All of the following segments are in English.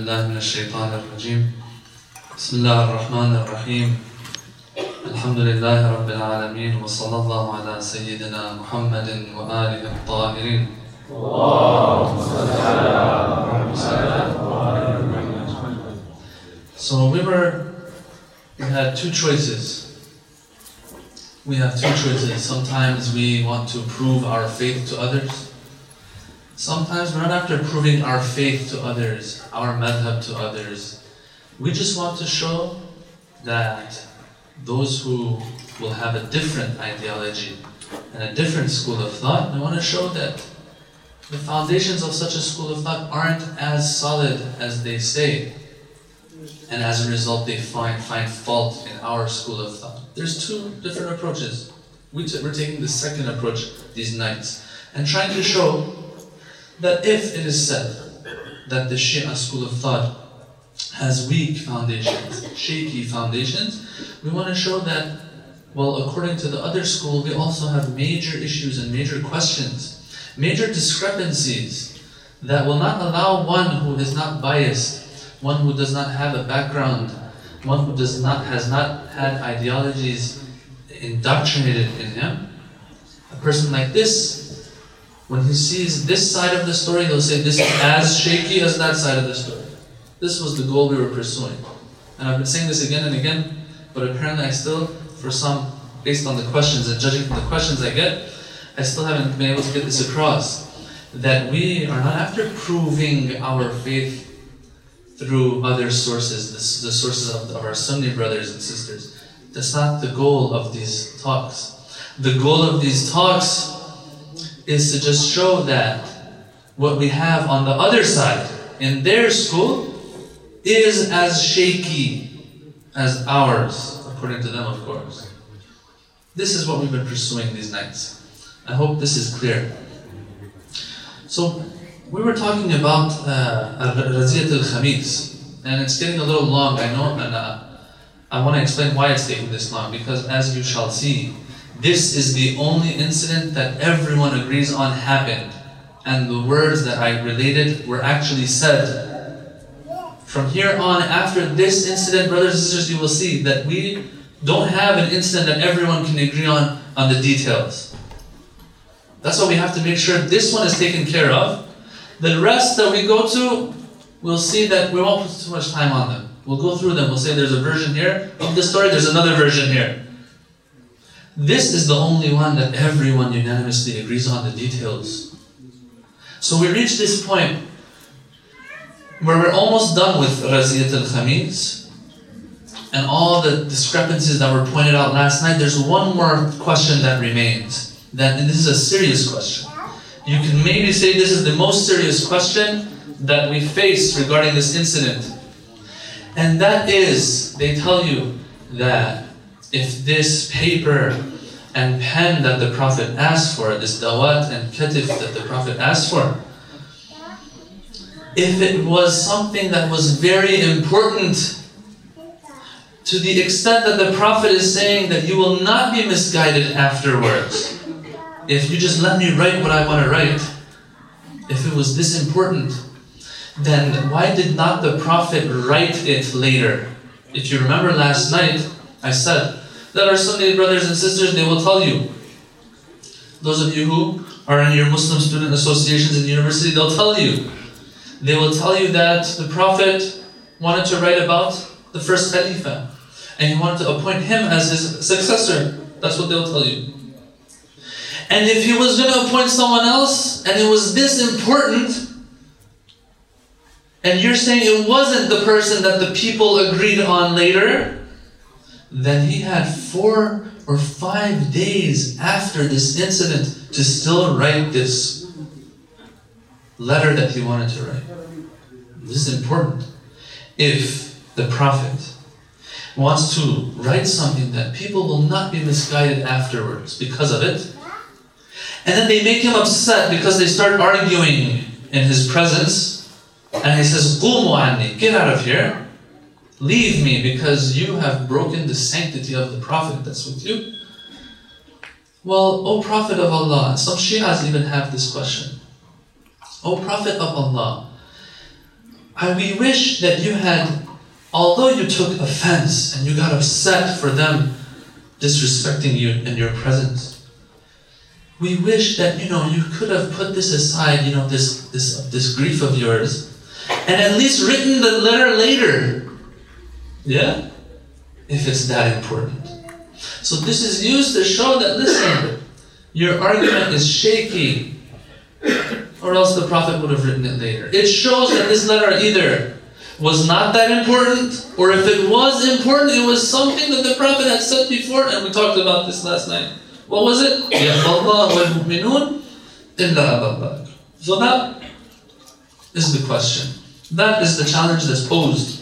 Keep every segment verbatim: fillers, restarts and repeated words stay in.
بالله من الشيطان الرجيم بسم الله الرحمن الرحيم الحمد لله رب العالمين وصلى الله على سيدنا محمد وآله الطاهرين اللهم صل على محمد. So we were, we had two choices. We have two choices. Sometimes we want to prove our faith to others. Sometimes we're not after proving our faith to others, our madhab to others. We just want to show that those who will have a different ideology and a different school of thought, we want to show that the foundations of such a school of thought aren't as solid as they say. And as a result, they find, find fault in our school of thought. There's two different approaches. We t- we're taking the second approach these nights and trying to show that if it is said that the Shia school of thought has weak foundations, shaky foundations, we want to show that, well, according to the other school, we also have major issues and major questions, major discrepancies that will not allow one who is not biased, one who does not have a background, one who does not has not had ideologies indoctrinated in him. A person like this, when he sees this side of the story, he'll say, this is as shaky as that side of the story. This was the goal we were pursuing. And I've been saying this again and again, but apparently I still, for some, based on the questions and judging from the questions I get, I still haven't been able to get this across. That we are not after proving our faith through other sources, the, the sources of, of our Sunni brothers and sisters. That's not the goal of these talks. The goal of these talks is to just show that what we have on the other side, in their school, is as shaky as ours, according to them, of course. This is what we've been pursuing these nights. I hope this is clear. So, we were talking about uh, Raziyat al-Khamis, and it's getting a little long, I know, and uh, I want to explain why it's taking this long, because as you shall see, this is the only incident that everyone agrees on happened, and the words that I related were actually said. From here on, after this incident, brothers and sisters, you will see that we don't have an incident that everyone can agree on on the details. That's why we have to make sure this one is taken care of. The rest that we go to, we'll see that we won't put too much time on them. We'll go through them, we'll say there's a version here of the story, there's another version here. This is the only one that everyone unanimously agrees on the details. So we reach this point where we're almost done with Raziyat al-Khamis and all the discrepancies that were pointed out last night. There's one more question that remains. That, and this is a serious question. You can maybe say this is the most serious question that we face regarding this incident. And that is, they tell you that if this paper and pen that the Prophet asked for, this dawat and katif that the Prophet asked for, if it was something that was very important, to the extent that the Prophet is saying that you will not be misguided afterwards, if you just let me write what I want to write, if it was this important, then why did not the Prophet write it later? If you remember last night, I said that our Sunni brothers and sisters, they will tell you, those of you who are in your Muslim student associations in university, they'll tell you, they will tell you that the Prophet wanted to write about the first Khalifa, and he wanted to appoint him as his successor. That's what they'll tell you. And if he was going to appoint someone else, and it was this important, and you're saying it wasn't the person that the people agreed on later, then he had four or five days after this incident to still write this letter that he wanted to write. This is important. If the Prophet wants to write something that people will not be misguided afterwards because of it, and then they make him upset because they start arguing in his presence, and he says, "Qumu anni, get out of here. Leave me because you have broken the sanctity of the Prophet that's with you." Well, O Prophet of Allah, some Shias even have this question. O Prophet of Allah, I, we wish that you had, although you took offense and you got upset for them disrespecting you in your presence, we wish that, you know, you could have put this aside, you know, this, this, this grief of yours, and at least written the letter later. Yeah? If it's that important. So this is used to show that, listen, your argument is shaky, or else the Prophet would have written it later. It shows that this letter either was not that important, or if it was important, it was something that the Prophet had said before, and we talked about this last night. What was it? يَحْفَظَ وَالْمُؤْمِنُونَ إِلَّا أَبَا بَكْرٍ. So that is the question. That is the challenge that's posed.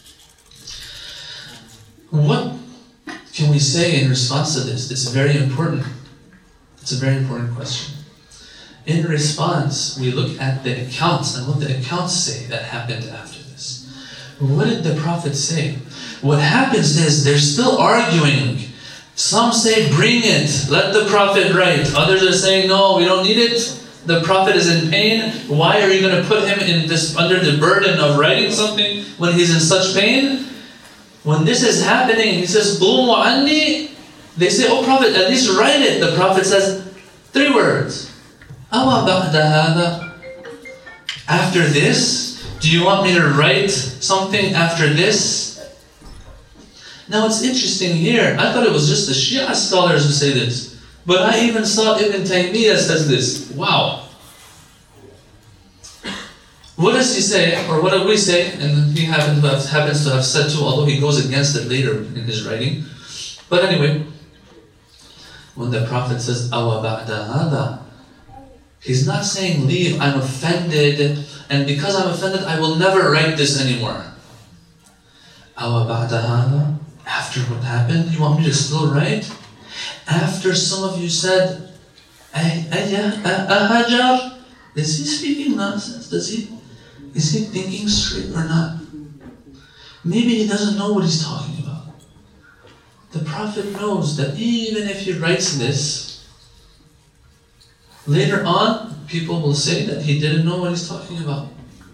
What can we say in response to this? It's very important. It's a very important question. In response, we look at the accounts and what the accounts say that happened after this. What did the Prophet say? What happens is they're still arguing. Some say, bring it, let the Prophet write. Others are saying, no, we don't need it. The Prophet is in pain. Why are you going to put him in this under the burden of writing something when he's in such pain? When this is happening, he says, "Qumu anni." They say, "Oh Prophet, at least write it." The Prophet says three words. "Awa ba'da hada." After this, do you want me to write something after this? Now it's interesting here. I thought it was just the Shia scholars who say this. But I even saw Ibn Taymiyyah says this. Wow. What does he say, or what do we say? And he happens to have, happens to have said too, although he goes against it later in his writing. But anyway, when the Prophet says, "Awa ba'da hada," he's not saying, leave, I'm offended, and because I'm offended, I will never write this anymore. Awa ba'da hada, after what happened, you want me to still write? After some of you said, Ayya, Ahajar, is he speaking nonsense? Does he, is he thinking straight or not? Maybe he doesn't know what he's talking about. The Prophet knows that even if he writes this, later on, people will say that he didn't know what he's talking about.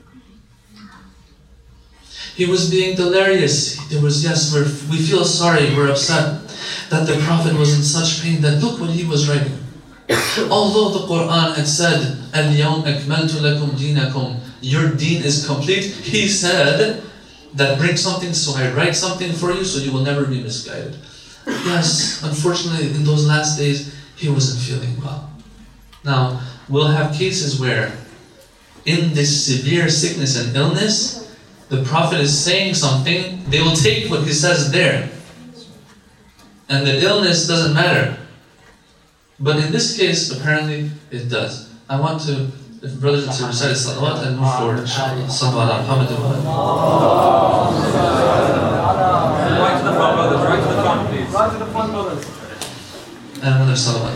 He was being delirious. There was, yes, we're, we feel sorry, we're upset that the Prophet was in such pain that look what he was writing. Although the Quran had said, "Al-yawm akmaltu lakum dinakum," your deen is complete, he said that bring something, so I write something for you so you will never be misguided. Yes, unfortunately in those last days he wasn't feeling well. Now, we'll have cases where in this severe sickness and illness, the Prophet is saying something, they will take what he says there. And the illness doesn't matter. But in this case, apparently, it does. I want to, if brothers and sisters, recite salawat and move forward, inshallah. Salawat alhamdulillah. Right to the front, brothers. Right to the front, please. Right to the front, brothers. And another salawat.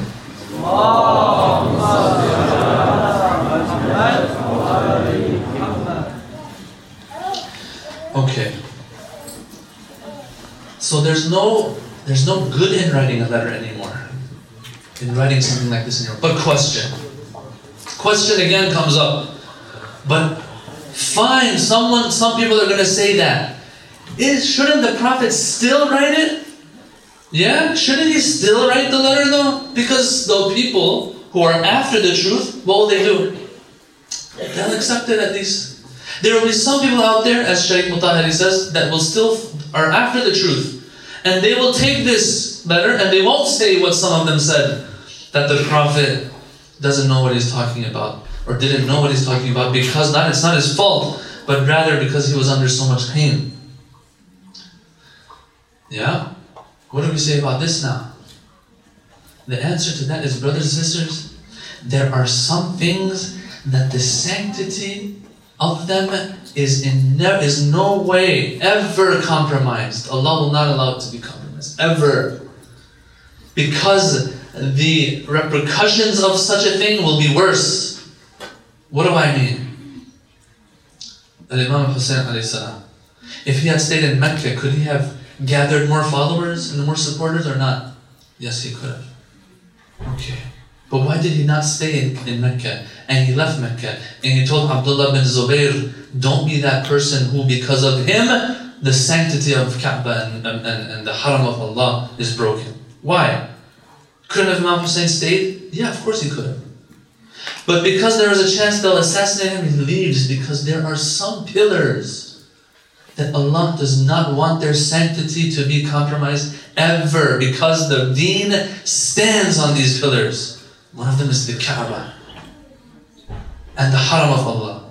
Okay. So there's no there's no good in writing a letter anymore. In writing something like this in your but question. Question again comes up. But fine, someone some people are gonna say that. Is shouldn't the Prophet still write it? Yeah? Shouldn't he still write the letter though? Because the people who are after the truth, what will they do? They'll accept it at least. There will be some people out there, as Shaykh Mutahari says, that will still are after the truth. And they will take this letter and they won't say what some of them said, that the Prophet doesn't know what he's talking about, or didn't know what he's talking about, because not it's not his fault, but rather because he was under so much pain. Yeah? What do we say about this now? The answer to that is, brothers and sisters, there are some things that the sanctity of them is in ne- is no way ever compromised. Allah will not allow it to be compromised, ever. Because the repercussions of such a thing will be worse. What do I mean? Al-Imam Hussein alayhi salam, if he had stayed in Mecca, could he have gathered more followers and more supporters or not? Yes, he could have. Okay. But why did he not stay in, in Mecca? And he left Mecca. And he told Abdullah bin Zubayr, don't be that person who, because of him, the sanctity of Kaaba and, and, and the Haram of Allah is broken. Why? Couldn't have Imam Hussein stayed? Yeah, of course he could have. But because there was a chance they'll assassinate him, he leaves, because there are some pillars that Allah does not want their sanctity to be compromised ever, because the deen stands on these pillars. One of them is the Kaaba and the Haram of Allah.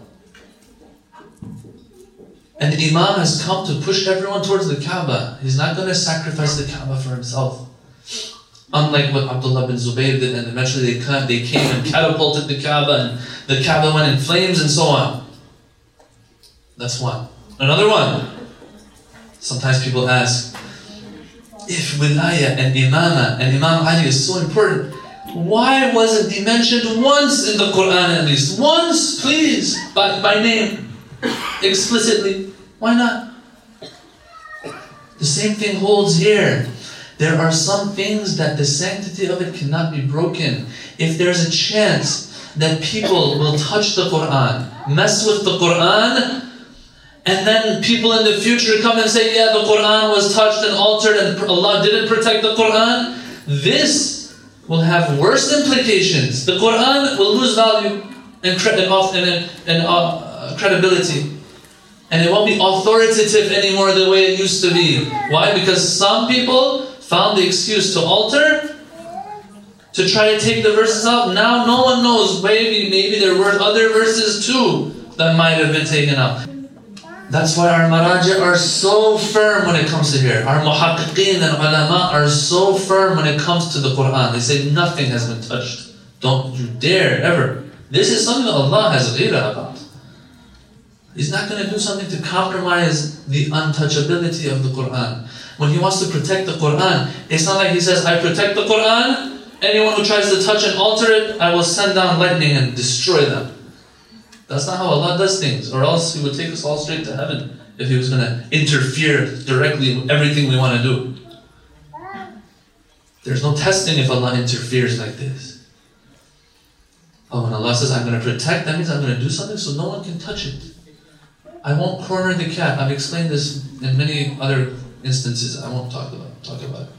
And the Imam has come to push everyone towards the Kaaba. He's not going to sacrifice the Kaaba for himself. Unlike what Abdullah bin Zubayr did, and eventually they came, they came and catapulted the Kaaba, and the Kaaba went in flames and so on. That's one. Another one. Sometimes people ask, if Wilaya and Imama and Imam Ali is so important, why wasn't he mentioned once in the Quran at least? Once, please, by, by name, explicitly. Why not? The same thing holds here. There are some things that the sanctity of it cannot be broken. If there's a chance that people will touch the Quran, mess with the Quran, and then people in the future come and say, yeah, the Quran was touched and altered and Allah didn't protect the Quran, this will have worse implications. The Quran will lose value and, cre- and, and, and uh, credibility. And it won't be authoritative anymore the way it used to be. Why? Because some people found the excuse to alter, to try to take the verses out. Now no one knows. Maybe, maybe there were other verses too that might have been taken out. That's why our maraji are so firm when it comes to here. Our muhaqqiqeen and ulama are so firm when it comes to the Quran. They say nothing has been touched. Don't you dare ever. This is something that Allah has ghira about. He's not going to do something to compromise the untouchability of the Quran. When He wants to protect the Quran, it's not like He says, I protect the Quran, anyone who tries to touch and alter it, I will send down lightning and destroy them. That's not how Allah does things, or else He would take us all straight to heaven if He was going to interfere directly with everything we want to do. There's no testing if Allah interferes like this. Oh, when Allah says, I'm going to protect, that means I'm going to do something so no one can touch it. I won't corner the cat. I've explained this in many other instances. I won't talk about, talk about it.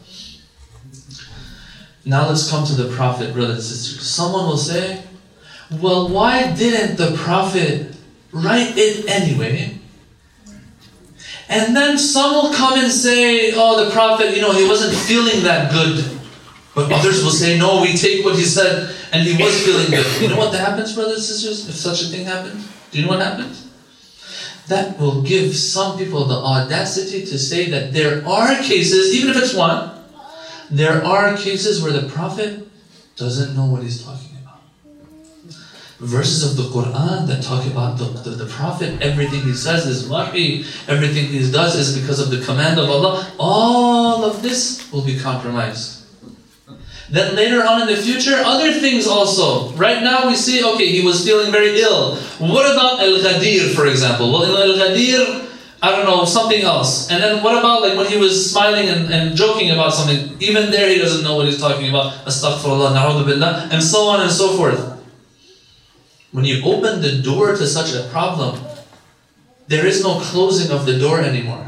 Now let's come to the Prophet, brothers and sisters. Someone will say, well, why didn't the Prophet write it anyway? And then some will come and say, oh, the Prophet, you know, he wasn't feeling that good. But others will say, no, we take what he said and he was feeling good. You know what happens, brothers and sisters, if such a thing happens? Do you know what happens? That will give some people the audacity to say that there are cases, even if it's one, there are cases where the Prophet doesn't know what he's talking about. Verses of the Quran that talk about the, the, the Prophet, everything he says is wahi, everything he does is because of the command of Allah. All of this will be compromised. Then later on in the future, other things also. Right now we see, okay, he was feeling very ill. What about Al-Ghadir, for example? Well, in Al-Ghadir, I don't know, something else. And then what about like when he was smiling and, and joking about something? Even there he doesn't know what he's talking about. Astaghfirullah, na'udhu billah, and so on and so forth. When you open the door to such a problem, there is no closing of the door anymore.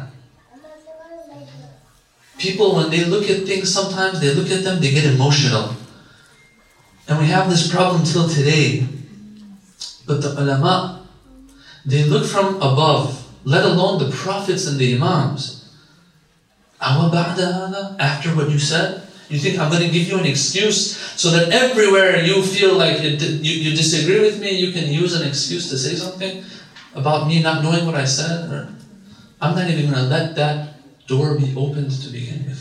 People, when they look at things, sometimes they look at them, they get emotional. And we have this problem till today. But the ulama, they look from above, let alone the prophets and the imams. After what you said, you think I'm going to give you an excuse so that everywhere you feel like it, you, you disagree with me, you can use an excuse to say something about me not knowing what I said? Or, I'm not even going to let that door be opened to begin with.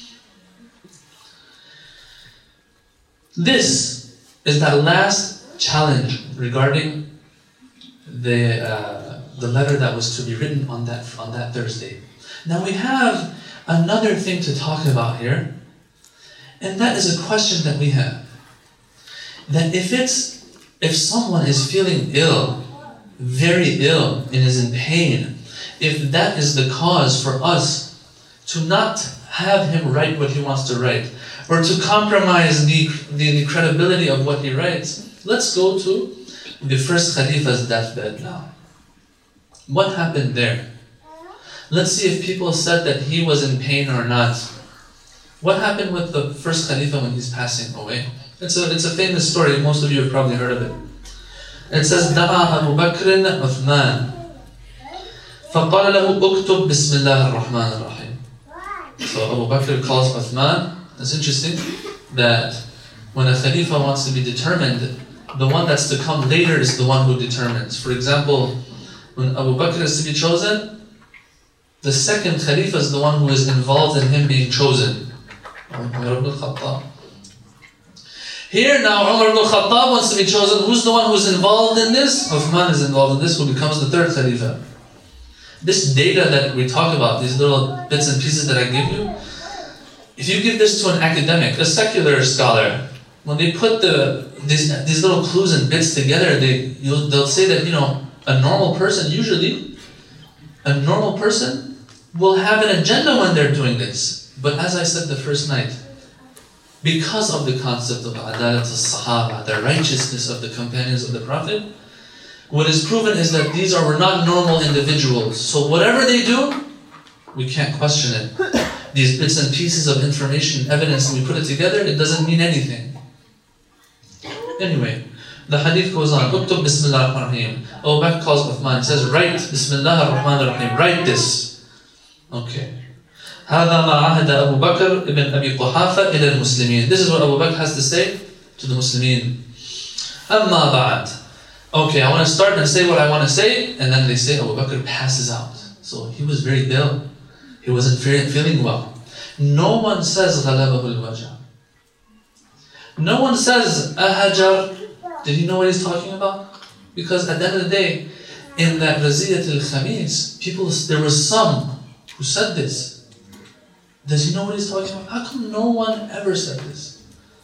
This is that last challenge regarding the uh, the letter that was to be written on that on that Thursday. Now we have another thing to talk about here, and that is a question that we have. That if it's if someone is feeling ill, very ill, and is in pain, if that is the cause for us to not have him write what he wants to write, or to compromise the, the, the credibility of what he writes, let's go to the first Khalifa's deathbed now. What happened there? Let's see if people said that he was in pain or not. What happened with the first Khalifa when he's passing away? It's a, it's a famous story, most of you have probably heard of it. It says, دعا أبو بكر عثمان فقال له اكتب بسم الله الرحمن الرحيم. So Abu Bakr calls Uthman. It's interesting that when a Khalifa wants to be determined, the one that's to come later is the one who determines. For example, when Abu Bakr is to be chosen, the second Khalifa is the one who is involved in him being chosen. Umar ibn al-Khattab. Here now, Umar ibn al-Khattab wants to be chosen. Who's the one who's involved in this? Uthman is involved in this, who becomes the third Khalifa. This data that we talk about, these little bits and pieces that I give you, if you give this to an academic, a secular scholar, when they put the these, these little clues and bits together, they you'll, they'll say that, you know, a normal person, usually, a normal person will have an agenda when they're doing this. But as I said the first night, because of the concept of adalat al-sahaba, the righteousness of the companions of the Prophet, what is proven is that these are were not normal individuals. So whatever they do, we can't question it. These bits and pieces of information, evidence, and we put it together, it doesn't mean anything. Anyway, the hadith goes on. Uktub Bismillah ar-Rahim. Abu Bakr calls Uthman, says, write Bismillah ar-Rahman ar-Rahim. Write this. Okay. هذا ما عهد أبو بكر ابن أبي قحافة إلى المسلمين. This is what Abu Bakr has to say to the Muslimin. أما بعد. Okay, I want to start and say what I want to say, and then they say Abu Bakr passes out. So he was very ill. He wasn't feeling well. No one says غلبه الوجع. No one says أهجر. Did he know what he's talking about? Because at the end of the day, in that Raziyat al-Khamis, people, there was some who said this. Does he know what he's talking about? How come no one ever said this?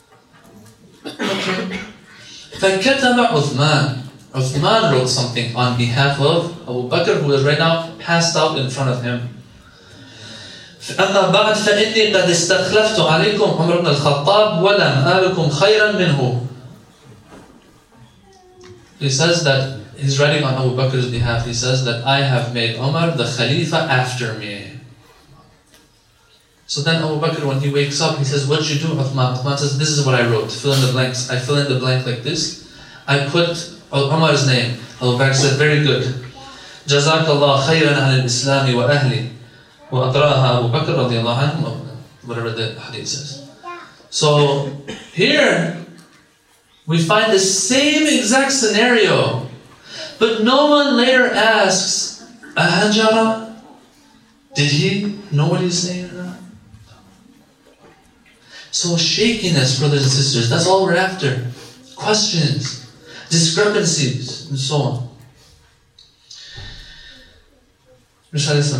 Okay. فكتب عثمان. Uthman wrote something on behalf of Abu Bakr, who is right now passed out in front of him. أما بعد فإني قد استخلفت عليكم عمر بن الخطاب ولم آلكم خيرا منه. He says that he's writing on Abu Bakr's behalf. He says that I have made Umar the Khalifa after me. So then Abu Bakr, when he wakes up, he says, what did you do, Uthman? Uthman says, this is what I wrote. Fill in the blanks. I fill in the blank like this. I put Umar's name. Abu Bakr said, very good. جزاك الله خيرا عن الإسلام وأهله وأقرأها أبو بكر رضي الله عنه, whatever the hadith says. So here we find the same exact scenario, but no one later asks, Ahajara, did he know what he's saying or not? So shakiness, brothers and sisters, that's all we're after. Questions, discrepancies, and so on. Let's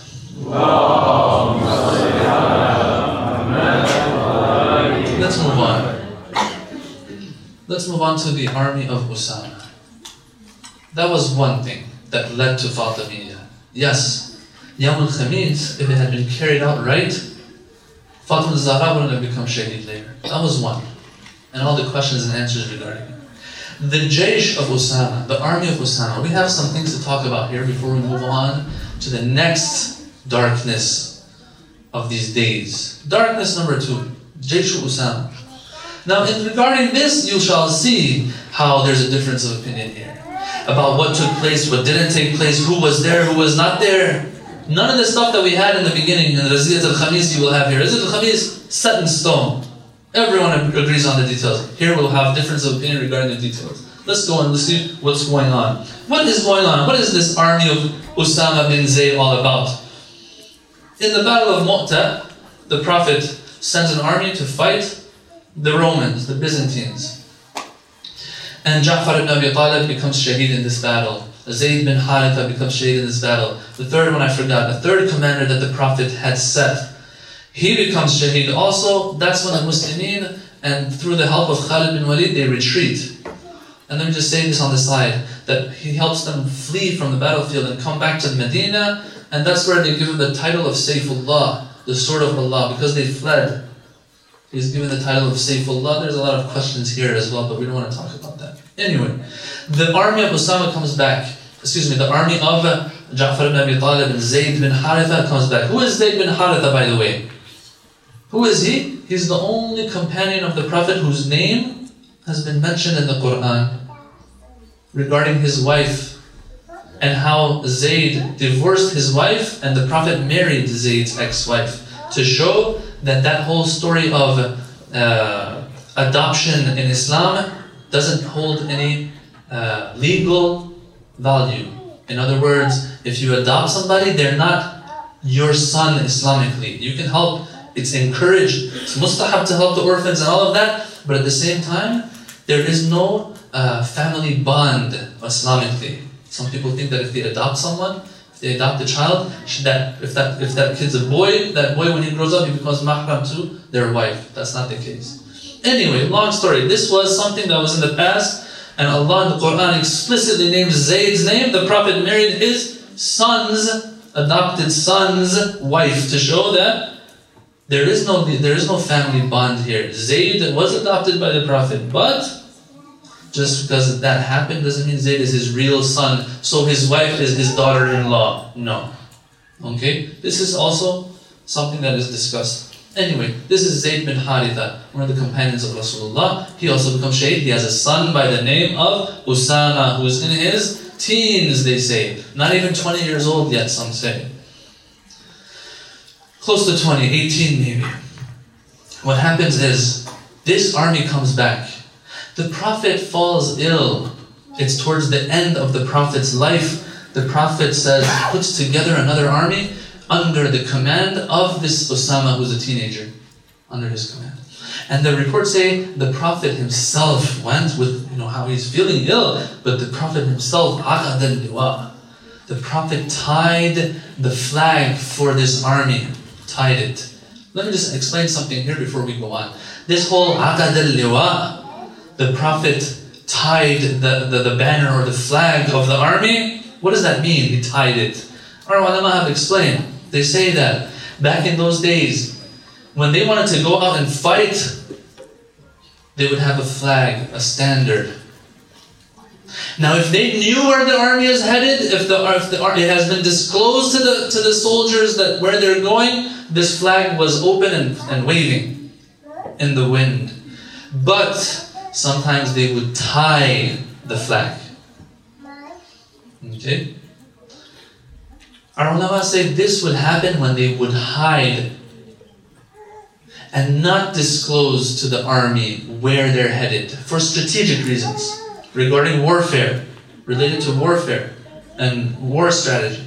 move on. Let's move on to the army of Usama. That was one thing that led to Fatimiyya. Yes, Yawm al-Khamis, if it had been carried out right, Fatima al-Zahra wouldn't have become shaheed later. That was one. And all the questions and answers regarding it. The Jaysh of Usama, the army of Usama, we have some things to talk about here before we move on to the next darkness of these days. Darkness number two, Jaysh Usama. Now, in regarding this, you shall see how there's a difference of opinion here about what took place, what didn't take place, who was there, who was not there. None of the stuff that we had in the beginning in Raziyat al-Khamis you will have here. Raziyat al-Khamis, set in stone. Everyone agrees on the details. Here we'll have difference of opinion regarding the details. Let's go and let's see what's going on. What is going on? What is this army of Usama bin Zayd all about? In the Battle of Mu'tah, the Prophet sends an army to fight the Romans, the Byzantines. And Ja'far ibn Abi Talib becomes shaheed in this battle. Zayd bin Haritha becomes shaheed in this battle. The third one I forgot, the third commander that the Prophet had set, he becomes shaheed also. That's when the Muslimin, and through the help of Khalid bin Walid, they retreat. And let me just say this on the side, that he helps them flee from the battlefield and come back to Medina, and that's where they give him the title of Sayfullah, the sword of Allah, because they fled. He's given the title of Saifullah. There's a lot of questions here as well, but we don't want to talk about that. Anyway, the army of Usama comes back. Excuse me, the army of Ja'far ibn Abi Talib and Zayd bin Haritha comes back. Who is Zayd bin Haritha, by the way? Who is he? He's the only companion of the Prophet whose name has been mentioned in the Quran regarding his wife and how Zayd divorced his wife and the Prophet married Zayd's ex-wife, to show that that whole story of uh, adoption in Islam doesn't hold any uh, legal value. In other words, if you adopt somebody, they're not your son Islamically. You can help, it's encouraged, it's mustahab to help the orphans and all of that, but at the same time, there is no uh, family bond Islamically. Some people think that if they adopt someone, if they adopt a child, that if that if that kid's a boy, that boy when he grows up, he becomes mahram to their wife. That's not the case. Anyway, long story. This was something that was in the past, and Allah in the Quran explicitly names Zayd's name. The Prophet married his son's, adopted son's wife, to show that there is no there is no family bond here. Zayd was adopted by the Prophet, but just because that happened doesn't mean Zayd is his real son, so his wife is his daughter-in-law. No. Okay? This is also something that is discussed. Anyway, this is Zayd bin Haritha, one of the companions of Rasulullah. He also becomes shaheed. He has a son by the name of Usama, who is in his teens, they say. Not even twenty years old yet, some say. Close to twenty, eighteen maybe. What happens is, this army comes back. The Prophet falls ill. It's towards the end of the Prophet's life. The Prophet says, puts together another army under the command of this Usama, who's a teenager, under his command. And the reports say the Prophet himself went with, you know, how he's feeling ill, but the Prophet himself, aqad al-liwa. The Prophet tied the flag for this army, tied it. Let me just explain something here before we go on. This whole aqad al-liwa, the Prophet tied the, the, the banner or the flag of the army. What does that mean, he tied it? Our ulama have explained. They say that back in those days, when they wanted to go out and fight, they would have a flag, a standard. Now if they knew where the army is headed, if the, if the it has been disclosed to the, to the soldiers that where they're going, this flag was open and, and waving in the wind. But sometimes they would tie the flag. Okay? Our ulama say this would happen when they would hide and not disclose to the army where they're headed for strategic reasons regarding warfare, related to warfare and war strategy.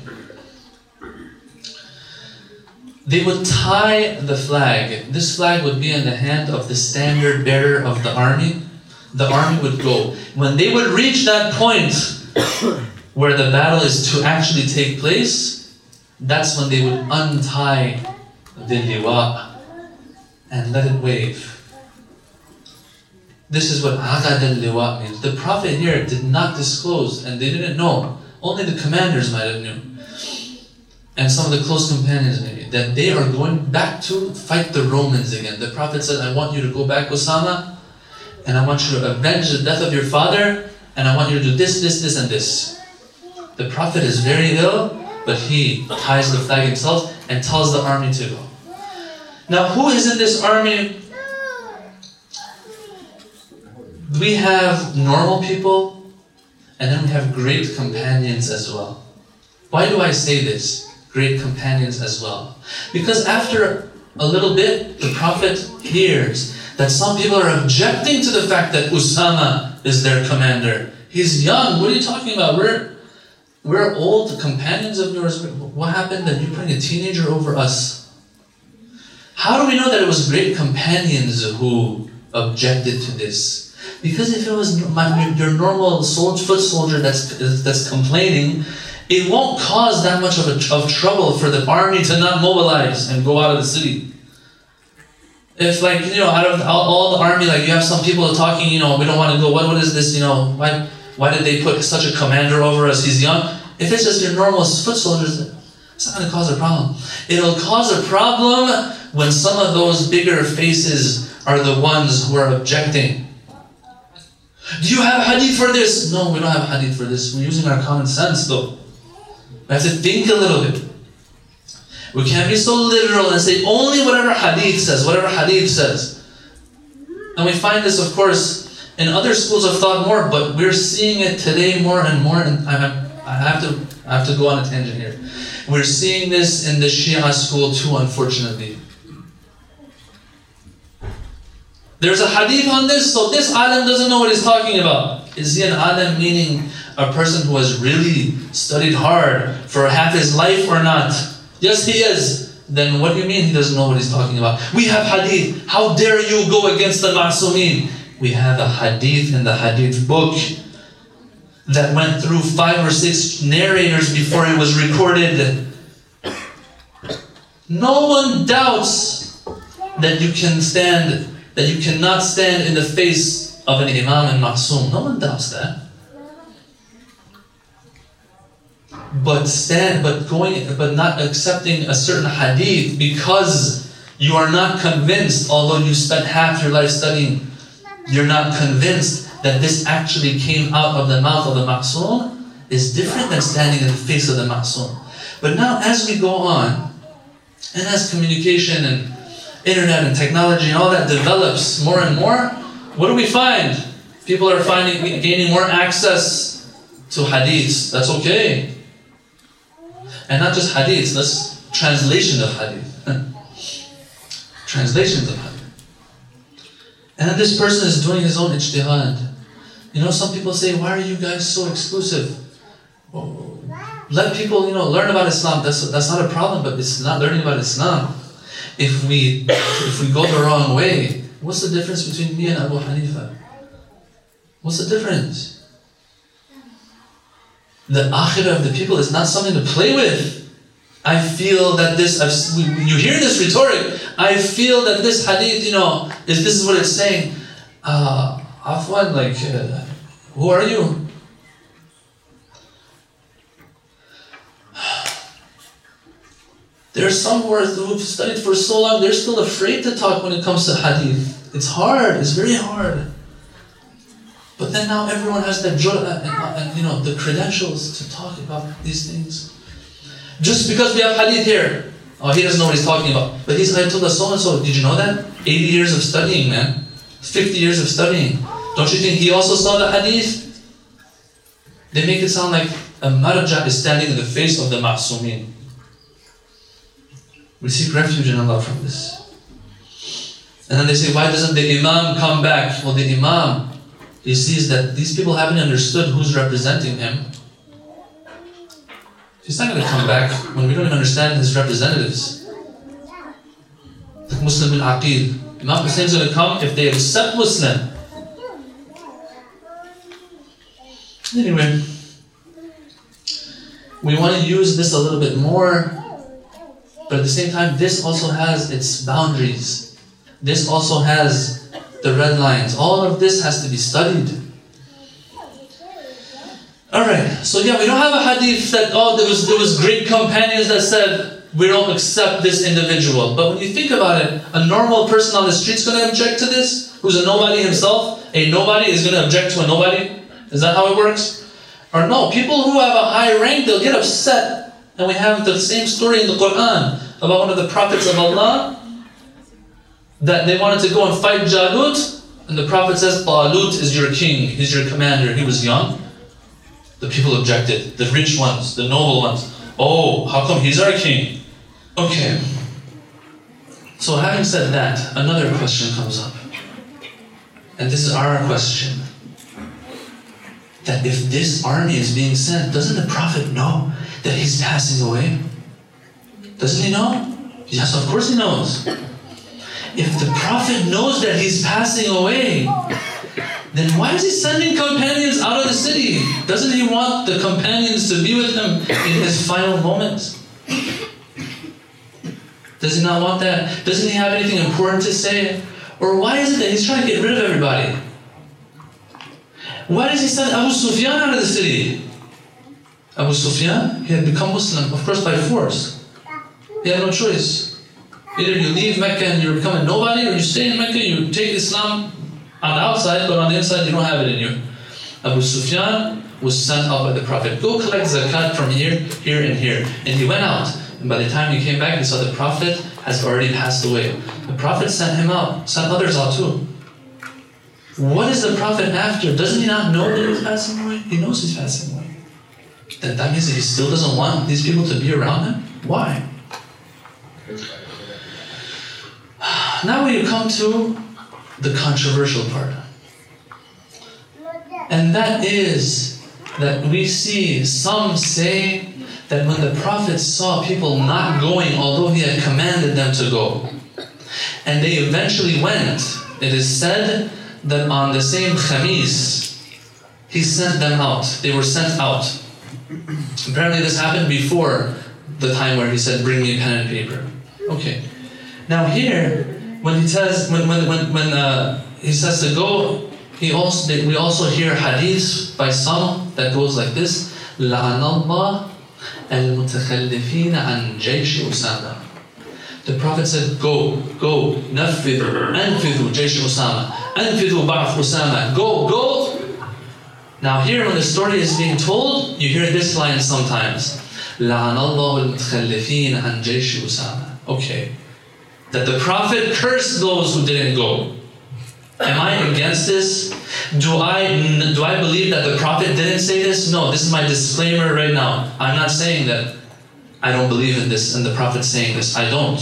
They would tie the flag. This flag would be in the hand of the standard bearer of the army. The army would go. When they would reach that point where the battle is to actually take place, that's when they would untie the liwa and let it wave. This is what aqad al-liwa means. The Prophet here did not disclose, and they didn't know. Only the commanders might have known, and some of the close companions maybe, that they are going back to fight the Romans again. The Prophet said, I want you to go back, Usama, and I want you to avenge the death of your father, and I want you to do this, this, this, and this. The Prophet is very ill, but he ties the flag himself and tells the army to go. Now, who is in this army? We have normal people, and then we have great companions as well. Why do I say this? Great companions as well. Because after a little bit, the Prophet hears that some people are objecting to the fact that Usama is their commander. He's young. What are you talking about? We're, we're old companions of yours. What happened that you bring a teenager over us? How do we know that it was great companions who objected to this? Because if it was my, your normal soldier, foot soldier that's, that's complaining, it won't cause that much of, a, of trouble for the army to not mobilize and go out of the city. If like, you know, out of all, all the army, like you have some people talking, you know, we don't want to go, what, what is this, you know, why, why did they put such a commander over us, he's young? If it's just your normal foot soldiers, it's not going to cause a problem. It'll cause a problem when some of those bigger faces are the ones who are objecting. Do you have hadith for this? No, we don't have hadith for this. We're using our common sense though. We have to think a little bit. We can't be so literal and say only whatever hadith says, whatever hadith says. And we find this, of course, in other schools of thought more, but we're seeing it today more and more. And I have to, I have to go on a tangent here. We're seeing this in the Shia school too, unfortunately. There's a hadith on this, so this alim doesn't know what he's talking about. Is he an alim, meaning a person who has really studied hard for half his life or not? Yes, he is. Then what do you mean he doesn't know what he's talking about? We have hadith. How dare you go against the ma'sumin? We have a hadith in the hadith book that went through five or six narrators before it was recorded. No one doubts that you can stand, that you cannot stand in the face of an imam and ma'sum. No one doubts that. But stand, but going, but not accepting a certain hadith because you are not convinced, although you spent half your life studying, you're not convinced that this actually came out of the mouth of the ma'sum is different than standing in the face of the ma'sum. But now as we go on, and as communication and internet and technology and all that develops more and more, what do we find? People are finding, gaining more access to hadiths. That's okay. And not just hadiths, that's translation of hadith. Translations of hadith. And then this person is doing his own ijtihad. You know, some people say, why are you guys so exclusive? Well, let people, you know, learn about Islam. That's that's not a problem, but it's not learning about Islam. If we if we go the wrong way, what's the difference between me and Abu Hanifa? What's the difference? The akhirah of the people is not something to play with. I feel that this, I've, you hear this rhetoric, I feel that this hadith, you know, is this is what it's saying. Uh, Afwan, like, uh, who are you? There are some who are, who've studied for so long, they're still afraid to talk when it comes to hadith. It's hard, it's very hard. But then now everyone has the jur'ah and, and you know the credentials to talk about these things. Just because we have hadith here, oh, he doesn't know what he's talking about. But he's Ayatollah so-and-so. Did you know that? eighty years of studying, man. fifty years of studying. Don't you think he also saw the hadith? They make it sound like a marja is standing in the face of the ma'sumin. We seek refuge in Allah from this. And then they say, why doesn't the imam come back? Well, the imam, he sees that these people haven't understood who's representing him. He's not going to come back when we don't even understand his representatives. Like Muslim al-Aqid. Imam Hussein is going to come if they accept Muslim. Anyway, we want to use this a little bit more, but at the same time, this also has its boundaries. This also has the red lines. All of this has to be studied. Alright, so yeah, we don't have a hadith that, oh, there was, there was great companions that said, we don't accept this individual. But when you think about it, a normal person on the street is going to object to this, who's a nobody himself. A nobody is going to object to a nobody. Is that how it works? Or no, people who have a high rank, they'll get upset. And we have the same story in the Quran about one of the prophets of Allah, that they wanted to go and fight Jalut, and the Prophet says, Talut is your king, he's your commander. He was young. The people objected, the rich ones, the noble ones. Oh, how come he's our king? Okay. So having said that, another question comes up. And this is our question. That if this army is being sent, doesn't the Prophet know that he's passing away? Doesn't he know? Yes, of course he knows. If the Prophet knows that he's passing away, then why is he sending companions out of the city? Doesn't he want the companions to be with him in his final moments? Does he not want that? Doesn't he have anything important to say? Or why is it that he's trying to get rid of everybody? Why does he send Abu Sufyan out of the city? Abu Sufyan, he had become Muslim, of course by force. He had no choice. Either you leave Mecca and you become a nobody, or you stay in Mecca, you take Islam on the outside, but on the inside you don't have it in you. Abu Sufyan was sent out by the Prophet. Go collect zakat from here, here, and here. And he went out. And by the time he came back, he saw the Prophet has already passed away. The Prophet sent him out, sent others out too. What is the Prophet after? Doesn't he not know that he's passing away? He knows he's passing away. Then that means that he still doesn't want these people to be around him? Why? Now we come to the controversial part. And that is that we see some say that when the Prophet saw people not going, although he had commanded them to go, and they eventually went, it is said that on the same Khamis, he sent them out. They were sent out. Apparently this happened before the time where he said, bring me pen and paper. Okay. Now here, when he says, when when when, when uh, he says to go, he also we also hear hadith by some that goes like this: لَعَنَ اللَّهَ الْمُتَخَلِّفِينَ عَنْ جَيْشِ أُسَامَةَ. The Prophet said, go, go, نَفِّذُوا أَنْفِذُوا جَيْشِ أُسَامَةَ أَنْفِذُوا بَعْثُ أُسَامَةَ. Go, go. Now here, when the story is being told, you hear this line sometimes: لَعَنَ اللَّهُ الْمُتَخَلِّفِينَ عَنْ جَيْشِ أُسَامَةَ. Okay. That the Prophet cursed those who didn't go. Am I against this? Do I do I believe that the Prophet didn't say this? No, this is my disclaimer right now. I'm not saying that I don't believe in this and the Prophet's saying this. I don't.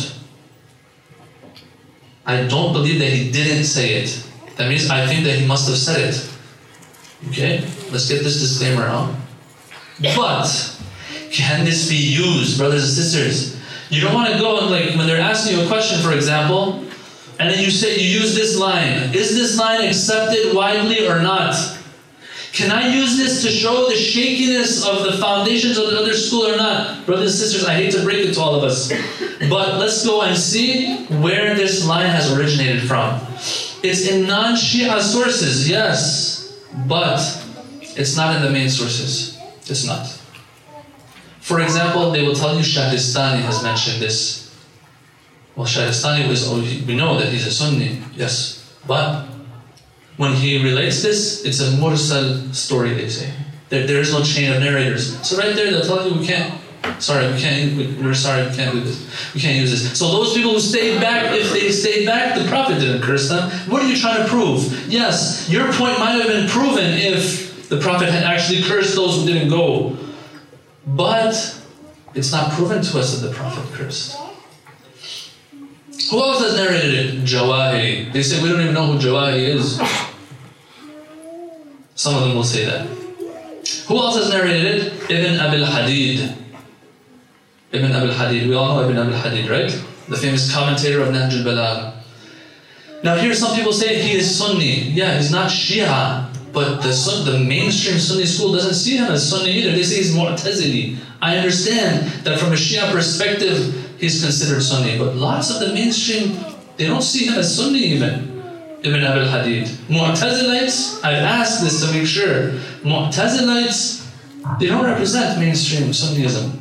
I don't believe that he didn't say it. That means I think that he must have said it. Okay? Let's get this disclaimer out. But can this be used, brothers and sisters? You don't want to go and, like, when they're asking you a question, for example, and then you say, you use this line. Is this line accepted widely or not? Can I use this to show the shakiness of the foundations of the other school or not? Brothers and sisters, I hate to break it to all of us, but let's go and see where this line has originated from. It's in non-Shia sources, yes, but it's not in the main sources. It's not. For example, they will tell you Shahristani has mentioned this. Well, Shahristani was, we know that he's a Sunni, yes. But when he relates this, it's a mursal story, they say. There, there is no chain of narrators. So right there, they'll tell you we can't, sorry, we can't, we, we're sorry, we can't do this. We can't use this. So those people who stayed back, if they stayed back, the Prophet didn't curse them. What are you trying to prove? Yes, your point might have been proven if the Prophet had actually cursed those who didn't go. But it's not proven to us that the Prophet cursed. Who else has narrated it? Jawahiri. They say we don't even know who Jawahiri is. Some of them will say that. Who else has narrated it? Ibn Abil Hadid. Ibn Abil Hadid. We all know Ibn Abil Hadid, right? The famous commentator of Nahj al-Balagha. Now here some people say he is Sunni. Yeah, he's not Shia. But the Sun, the mainstream Sunni school doesn't see him as Sunni either. They say he's Mu'tazili. I understand that from a Shia perspective, he's considered Sunni. But lots of the mainstream, they don't see him as Sunni even. Ibn Abil Hadid. Mu'tazilites, I've asked this to make sure. Mu'tazilites, they don't represent mainstream Sunnism.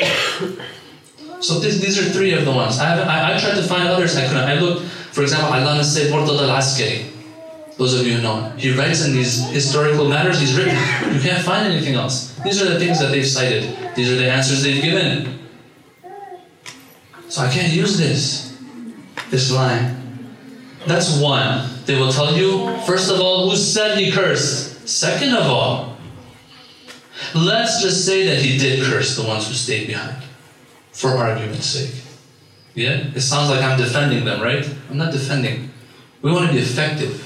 So this, these are three of the ones. I, haven't, I, I tried to find others, I couldn't. I looked, for example, Allama Sayyid Murtada al-Askari. Those of you who know him. He writes in these historical matters, he's written. You can't find anything else. These are the things that they've cited. These are the answers they've given. So I can't use this, this line. That's one. They will tell you, first of all, who said he cursed? Second of all, let's just say that he did curse the ones who stayed behind, for argument's sake. Yeah? It sounds like I'm defending them, right? I'm not defending. We want to be effective.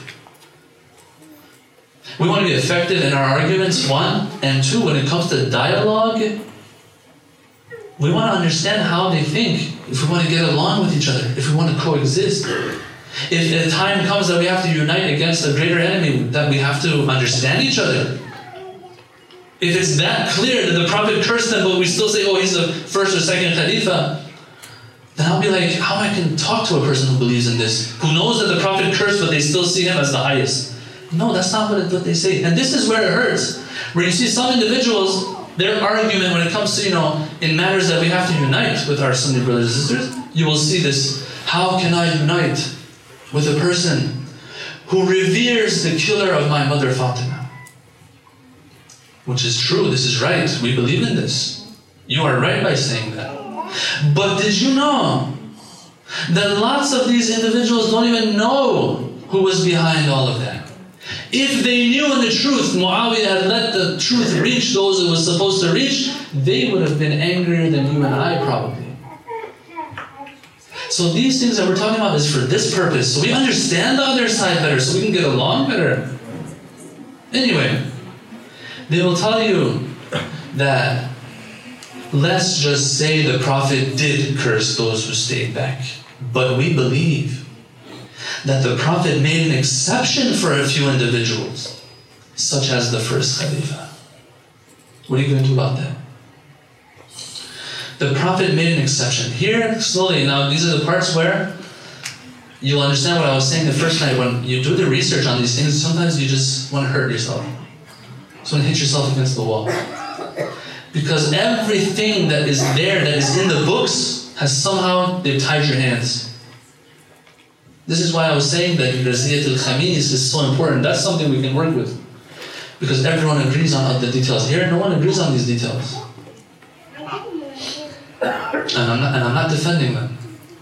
We want to be effective in our arguments, one. And two, when it comes to dialogue, we want to understand how they think. If we want to get along with each other, if we want to coexist. If a time comes that we have to unite against a greater enemy, that we have to understand each other. If it's that clear that the Prophet cursed them, but we still say, oh, he's the first or second Khalifa, then I'll be like, how I can talk to a person who believes in this, who knows that the Prophet cursed, but they still see him as the highest. No, that's not what, it, what they say. And this is where it hurts. Where you see some individuals, their argument when it comes to, you know, in matters that we have to unite with our Sunni brothers and sisters, you will see this. How can I unite with a person who reveres the killer of my mother Fatima? Which is true, this is right, we believe in this. You are right by saying that. But did you know that lots of these individuals don't even know who was behind all of that? If they knew in the truth, Muawiyah had let the truth reach those it was supposed to reach, they would have been angrier than you and I probably. So these things that we're talking about is for this purpose, so we understand the other side better, so we can get along better. Anyway, they will tell you that let's just say the Prophet did curse those who stayed back. But we believe that the Prophet made an exception for a few individuals, such as the first Khalifa. What are you going to do about that? The Prophet made an exception. Here, slowly, now these are the parts where you'll understand what I was saying the first night. When you do the research on these things, sometimes you just want to hurt yourself. Just want to hit yourself against the wall. Because everything that is there, that is in the books, has somehow, they've tied your hands. This is why I was saying that Raziyat al-Khamis is so important. That's something we can work with. Because everyone agrees on the details. Here, no one agrees on these details. And I'm not, and I'm not defending them.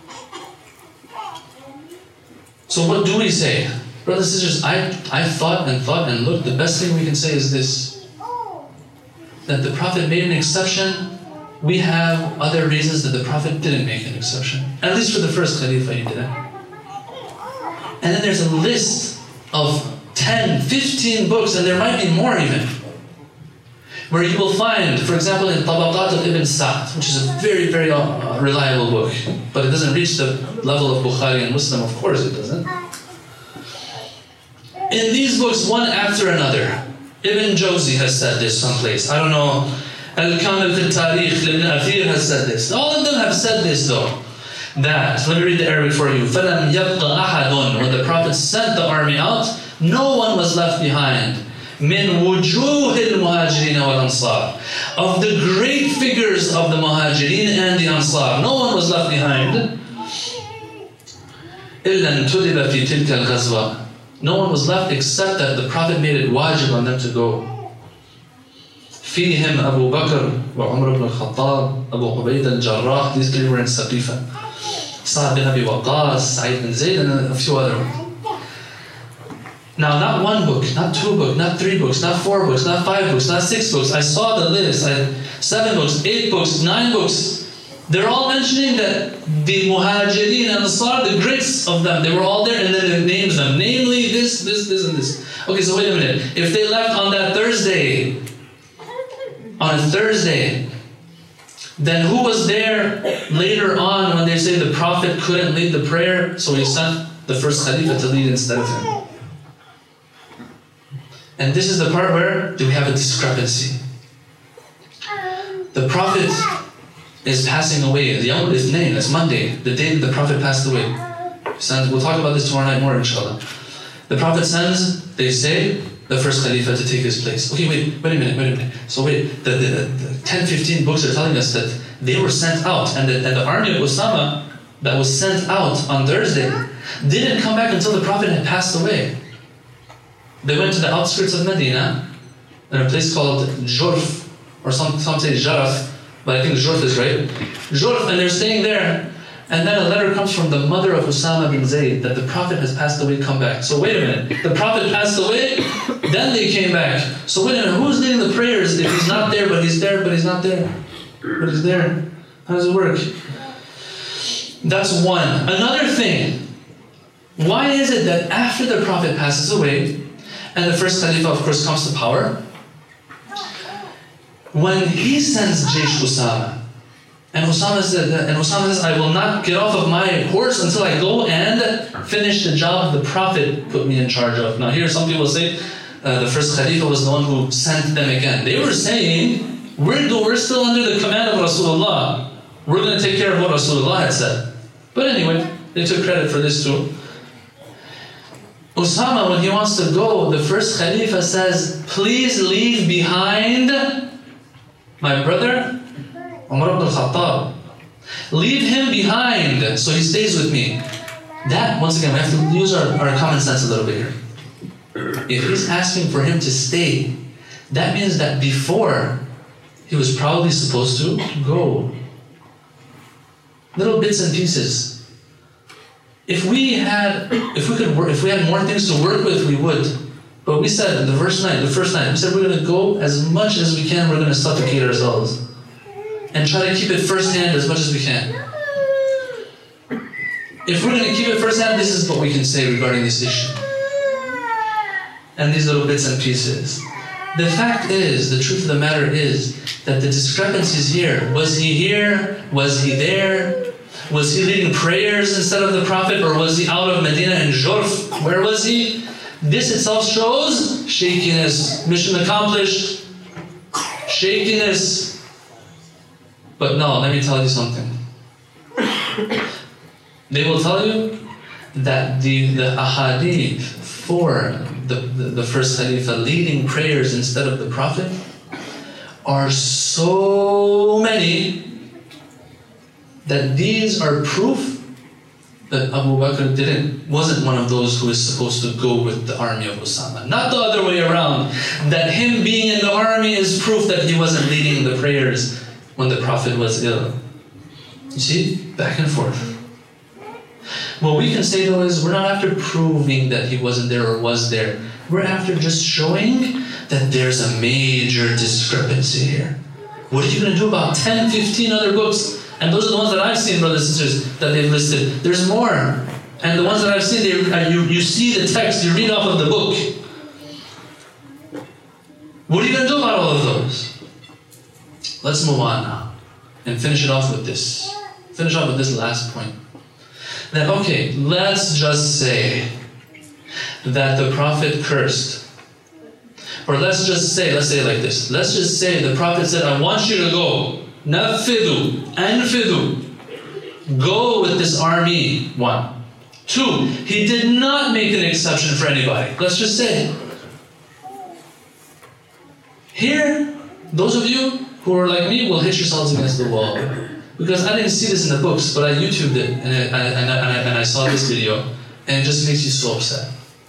So what do we say? Brothers and sisters, I, I thought and thought and looked, the best thing we can say is this. That the Prophet made an exception. We have other reasons that the Prophet didn't make an exception. At least for the first Khalifa, he didn't. And then there's a list of ten, fifteen books, and there might be more even, where you will find, for example, in Tabaqat al-Ibn Sa'd, which is a very, very uh, reliable book, but it doesn't reach the level of Bukhari and Muslim, of course it doesn't. In these books, one after another, Ibn Jawzi has said this someplace. I don't know. Al-Kamil fi-Tarikh, Ibn Athir has said this. All of them have said this though. That, let me read the Arabic for you. فَلَمْ يَبْقَ أَحَدٌ. When the Prophet sent the army out, no one was left behind. مِنْ وُجُوهِ الْمُهَاجِرِينَ وَالْأَنصَارِ. Of the great figures of the Muhajirin and the Ansar. No one was left behind. إِلَّا انْتُدِبَ فِي تِلْكَ الْغَزْوَةِ. No one was left except that the Prophet made it wajib on them to go. فِيهِمْ Abu Bakr وعمر بن الخطاب Abu Ubayd al-Jarrah. These three were in Saqifa. Sa'd bin Abi Waqqas, Sa'id bin Zayd, and a few other ones. Now, not one book, not two books, not three books, not four books, not five books, not six books. I saw the list. I had seven books, eight books, nine books. They're all mentioning that the Muhajirin and Ansar, the greats of them, they were all there, and then it names them. Namely, this, this, this, and this. Okay, so wait a minute. If they left on that Thursday, on a Thursday, then who was there later on when they say the Prophet couldn't lead the prayer, so he sent the first Khalifa to lead instead of him? And this is the part where do we have a discrepancy. The Prophet is passing away. The Yawm is named, it's Monday, the day that the Prophet passed away. We'll talk about this tomorrow night more, inshallah. The Prophet sends, they say, the first Khalifa to take his place. Okay, wait, wait a minute, wait a minute. So wait, the, the, the ten, fifteen books are telling us that they were sent out, and the, and the army of Usama that was sent out on Thursday didn't come back until the Prophet had passed away. They went to the outskirts of Medina, in a place called Jurf, or some, some say Jaraf, but I think Jurf is right. Jurf, and they're staying there. And then a letter comes from the mother of Usama bin Zayd that the Prophet has passed away, come back. So wait a minute, the Prophet passed away, then they came back. So wait a minute, who's leading the prayers if he's not there, but he's there, but he's not there? But he's there. How does it work? That's one. Another thing, why is it that after the Prophet passes away, and the first Khalifa of course comes to power, when he sends Jaysh Usama, And Usama said, and Usama says, I will not get off of my horse until I go and finish the job the Prophet put me in charge of. Now here some people say uh, the first Khalifa was the one who sent them again. They were saying, we're, we're still under the command of Rasulullah. We're going to take care of what Rasulullah had said. But anyway, they took credit for this too. Usama, when he wants to go, the first Khalifa says, please leave behind my brother, Umar ibn al-Khattab. Leave him behind so he stays with me. That, once again, we have to use our, our common sense a little bit here. If he's asking for him to stay, that means that before he was probably supposed to go. Little bits and pieces. If we had, if we could work, if we had more things to work with, we would. But we said in the first night, the first night, we said we're going to go as much as we can. We're going to suffocate ourselves and try to keep it firsthand as much as we can. If we're going to keep it firsthand, this is what we can say regarding this issue. And these little bits and pieces. The fact is, the truth of the matter is, that the discrepancies here, was he here? Was he there? Was he leading prayers instead of the Prophet? Or was he out of Medina and Jurf? Where was he? This itself shows shakiness, mission accomplished, shakiness. But no, let me tell you something. They will tell you that the, the ahadith for the, the, the first Khalifa leading prayers instead of the Prophet are so many that these are proof that Abu Bakr didn't, wasn't one of those who was supposed to go with the army of Usama. Not the other way around. That him being in the army is proof that he wasn't leading the prayers when the Prophet was ill. You see? Back and forth. What we can say though is we're not after proving that he wasn't there or was there. We're after just showing that there's a major discrepancy here. What are you going to do about ten, fifteen other books? And those are the ones that I've seen, brothers and sisters, that they've listed. There's more. And the ones that I've seen, they, uh, you, you see the text, you read off of the book. What are you going to do about all of those? Let's move on now and finish it off with this. Finish off with this last point. That, okay, let's just say that the Prophet cursed. Or let's just say, let's say it like this. Let's just say the Prophet said, I want you to go. Nafidu, anfidu. Go with this army, one. Two, he did not make an exception for anybody. Let's just say. Here, those of you who are like me will hit yourselves against the wall. Because I didn't see this in the books, but I YouTubed it, and I, and I, and I, and I saw this video, and it just makes you so upset.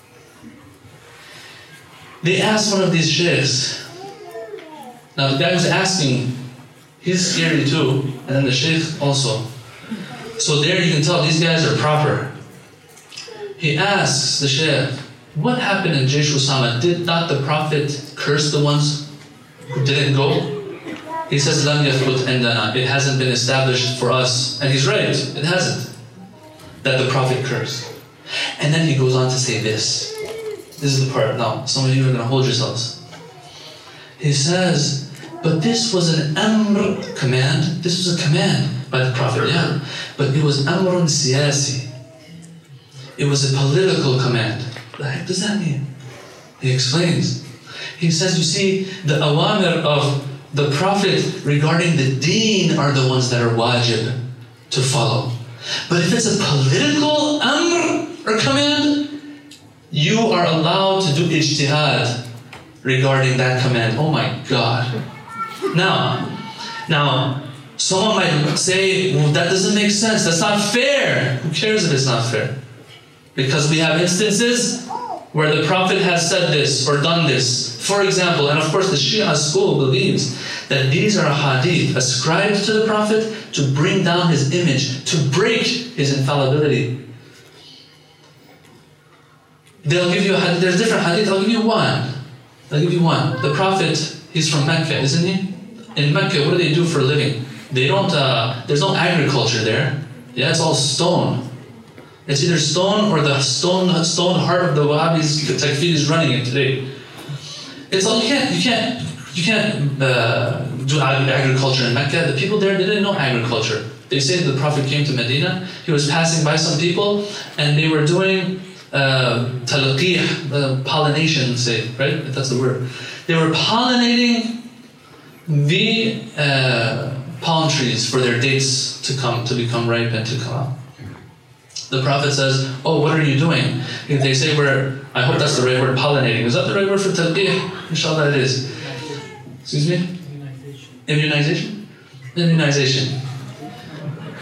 They asked one of these sheikhs. Now the guy who's asking, he's scary too, and then the sheikh also. So there you can tell these guys are proper. He asks the sheikh, what happened in Jaysh Usama? Did not the Prophet curse the ones who didn't go? He says, Lam yathbut indana. It hasn't been established for us. And he's right, it hasn't. That the Prophet cursed. And then he goes on to say this. This is the part. Now, some of you are going to hold yourselves. He says, but this was an amr command. This was a command by the Prophet, yeah. But it was amrun siyasi. It was a political command. What the heck does that mean? He explains. He says, you see, the awamir of the Prophet regarding the deen are the ones that are wajib to follow. But if it's a political amr or command, you are allowed to do ijtihad regarding that command. Oh my God. Now, now, someone might say, well, that doesn't make sense. That's not fair. Who cares if it's not fair? Because we have instances where the Prophet has said this or done this. For example, and of course the Shia school believes that these are hadith ascribed to the Prophet to bring down his image, to break his infallibility. They'll give you a hadith, there's different hadith, I'll give you one. I'll give you one. The Prophet, he's from Mecca, isn't he? In Mecca, what do they do for a living? They don't, uh, there's no agriculture there. Yeah, it's all stone. It's either stone or the stone stone heart of the Wahhabis, Takfir is running it today. It's all, you can't, you can't, you can't uh, do agriculture in Mecca. The people there, they didn't know agriculture. They say that the Prophet came to Medina, he was passing by some people, and they were doing uh, talqih, uh, pollination, say, right? That's the word. They were pollinating the uh, palm trees for their dates to come, to become ripe and to come out. The Prophet says, oh, what are you doing? If they say we're, I hope that's the right word, pollinating. Is that the right word for talqih? Inshallah it is. Excuse me? Immunization. Immunization. Immunization.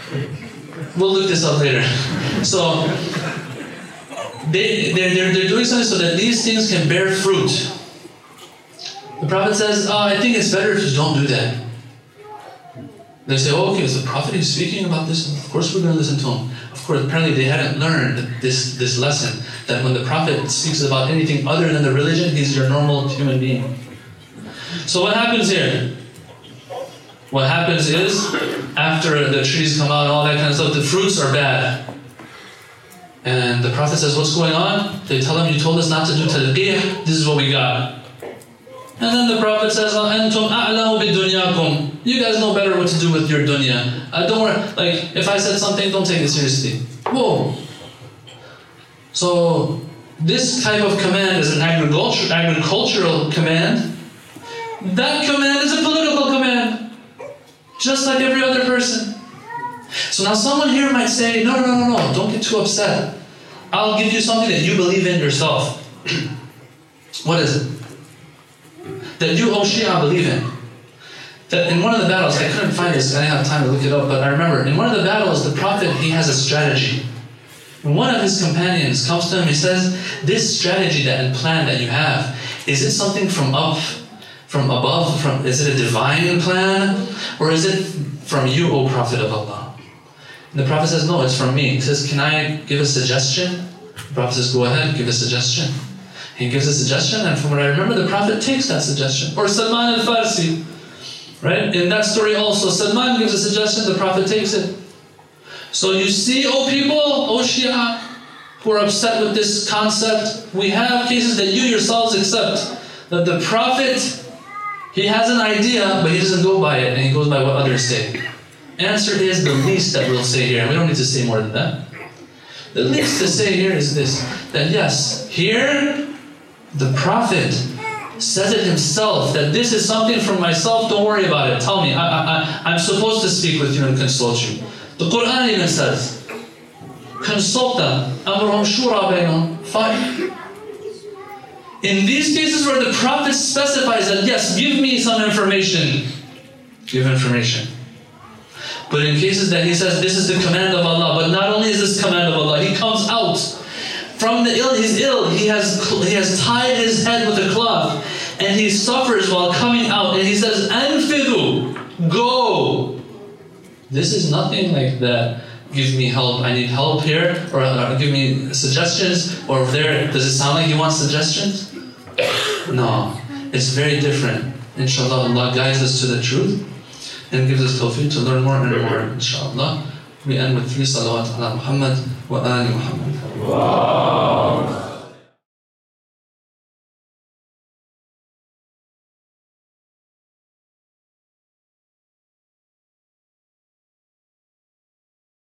We'll look this up later. So, they, they're, they're, they're doing something so that these things can bear fruit. The Prophet says, oh, I think it's better if you don't do that. They say, oh, okay, is the Prophet is speaking about this? Of course we're going to listen to him. Of course, apparently they hadn't learned this, this lesson, that when the Prophet speaks about anything other than the religion, he's your normal human being. So what happens here? What happens is, after the trees come out and all that kind of stuff, the fruits are bad. And the Prophet says, what's going on? They tell him, you told us not to do talqiyah, this is what we got. And then the Prophet says, "Antum a'lamu bidunyakum." You guys know better what to do with your dunya. Uh, don't worry. Like, if I said something, don't take it seriously. Whoa. So, this type of command is an agriculture, agricultural command. That command is a political command. Just like every other person. So now someone here might say, no, no, no, no, don't get too upset. I'll give you something that you believe in yourself. What is it? That you, O Shia, believe in. That in one of the battles, I couldn't find this, I didn't have time to look it up, but I remember, in one of the battles, the Prophet, he has a strategy. When one of his companions comes to him, he says, this strategy that and plan that you have, is it something from up, from above, from is it a divine plan? Or is it from you, O Prophet of Allah? And the Prophet says, no, it's from me. He says, can I give a suggestion? The Prophet says, go ahead, give a suggestion. He gives a suggestion, and from what I remember, the Prophet takes that suggestion. Or Salman al-Farsi, right? In that story also, Salman gives a suggestion, the Prophet takes it. So you see, O people, O Shia, who are upset with this concept, we have cases that you yourselves accept, that the Prophet, he has an idea, but he doesn't go by it, and he goes by what others say. Answer is the least that we'll say here, and we don't need to say more than that. The least to say here is this, that yes, here, the Prophet says it himself, that this is something from myself, don't worry about it, tell me, I, I, I, I'm supposed to speak with you and consult you. The Quran even says, consult them, amruhum shura baynahum, fine. In these cases where the Prophet specifies that, yes, give me some information, give information. But in cases that he says, this is the command of Allah, but not only is this command of Allah, he comes out from the ill, he's ill, he has, he has tied his head with a cloth, and he suffers while coming out, and he says, Anfidu, go. This is nothing like that, give me help, I need help here, or, or give me suggestions, or over there, does it sound like he wants suggestions? No, it's very different. Inshallah, Allah guides us to the truth, and gives us tawfiq to learn more and more, inshallah. We end with three salawat ala Muhammad wa ali Muhammad. Wow.